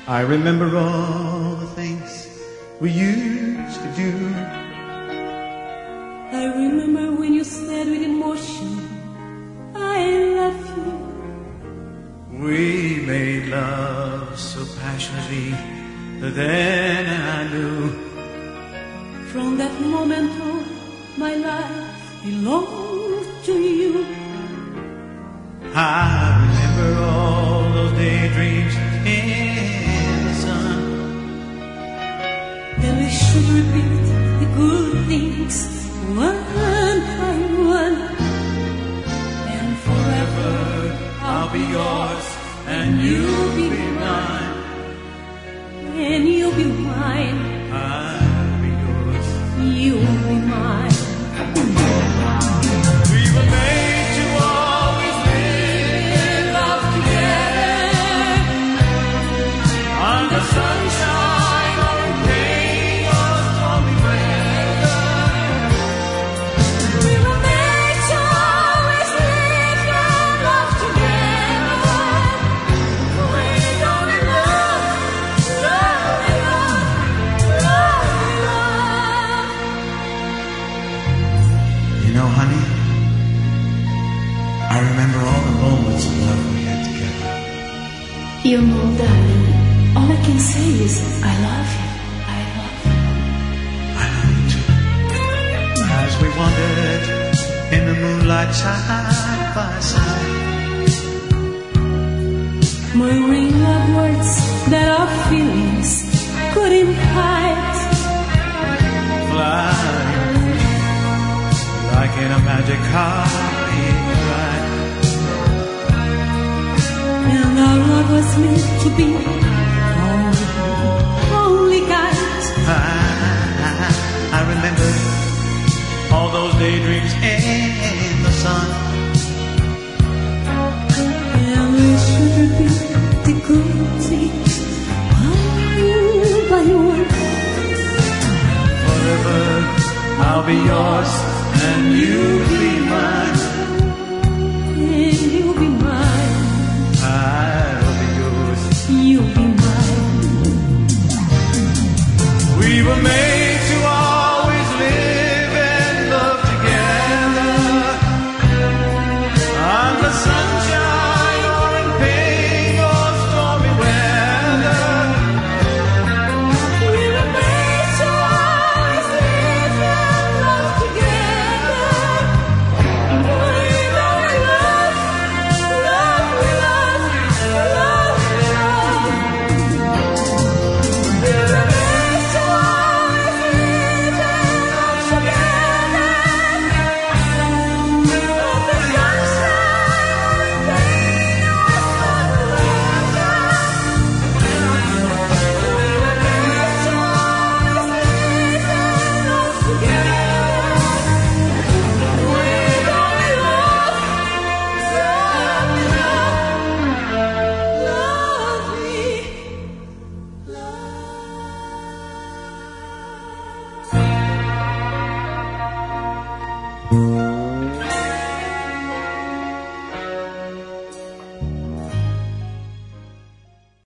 I remember all the things we used to do. I remember when you said with emotion, I love you. We made love so passionately, then I knew. From that moment on, my life belongs to you. I remember all those daydreams in the sun. And we should repeat the good things one by one. And forever I'll be yours and you'll be mine. And you'll be mine. I'll be yours. You'll be mine. We were made to always live in love together. Under sunshine or in rain or stormy weather. We were made to always live in love together. Always only love, only love, only love. You know, honey, I remember all the moments of love we had together. You know, darling, all I can say is I love you. I love you. I love you too. As we wandered in the moonlight side by side, Murmuring love words that our feelings couldn't hide. flying like in a magic carpet ride. And our love was meant to be only guide. I remember all those daydreams in the sun. And we should repeat the good things one by one. Forever I'll be yours and you'll be mine.